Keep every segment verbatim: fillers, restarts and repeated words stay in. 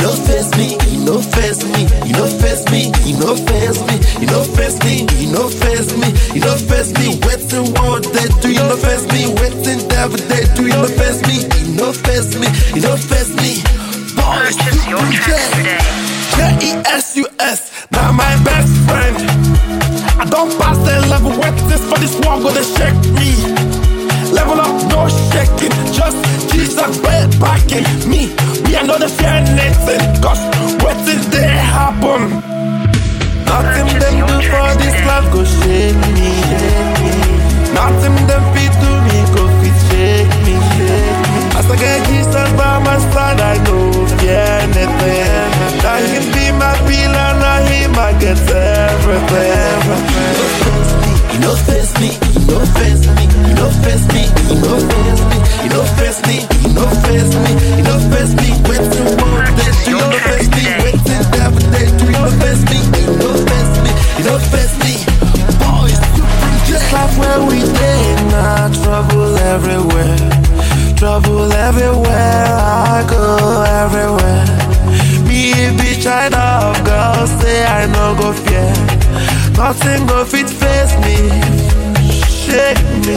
no face me, you no face me, you no face me, you no face me, you no face me, you no face me, you no face me. Waiting what they do, you no face me. Waiting devil they do, you no face me, you no face me, you no face me. Boys, purchase your tracks today. J E S U S, now my best friend. I don't pass the level, waiting for this one, gonna shake me. Level up, no shaking, just Jesus way backing me. Me, I know the fear anything, cause waiting they happen. Nothing them do for this life go shake me, shake me. Nothing them fit to me go fit shake me, shake me. As I get Jesus by my side, I know fear anything. Now him be my pillar, now him I get everything. You know face me, you know face me, you know face me, you know face me, you know face me, you know face me, you know face me. Waiting what they do, you know face me. Waiting devil they do, you know face me, you know face me, you know face me. Boys, just like where we did, now trouble everywhere, trouble everywhere. I go everywhere. Me be child of God, say I no go fear. Nothing go fit face me, shake me.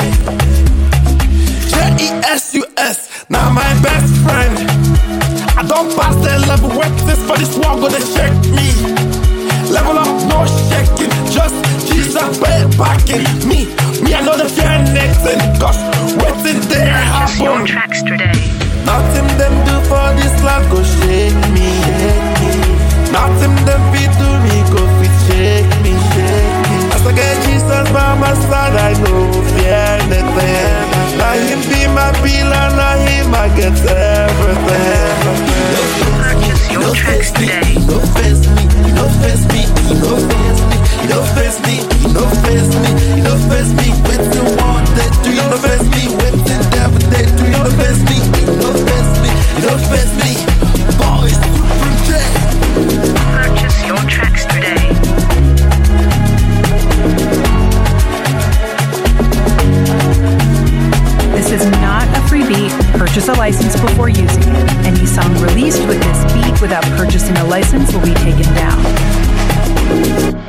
J E S U S, now my best friend. I don't pass the level, waiting for this one, gonna shake me. Level up, no shaking, just Jesus way backing me. Me, I know the fear anything, cause waiting there Purchase your happen. tracks today. Nothing them do for this life go shake me, shake me. Nothing them fit to me go fit shake me, shake me. As I get Jesus by my side, I know fear anything. Now him be my pillar, now him I get everything. Purchase your tracks today. You no face me, you no face me, you no face me, you no face me, you no face me, you no face me. Waiting what they do, you no face me. Waiting devil they do, you no face me, you no face me, you no face me. Boys, Supreme J. Purchase your tracks today. This is not a free beat. Purchase a license before using it. Any song released with this beat without purchasing a license will be taken down.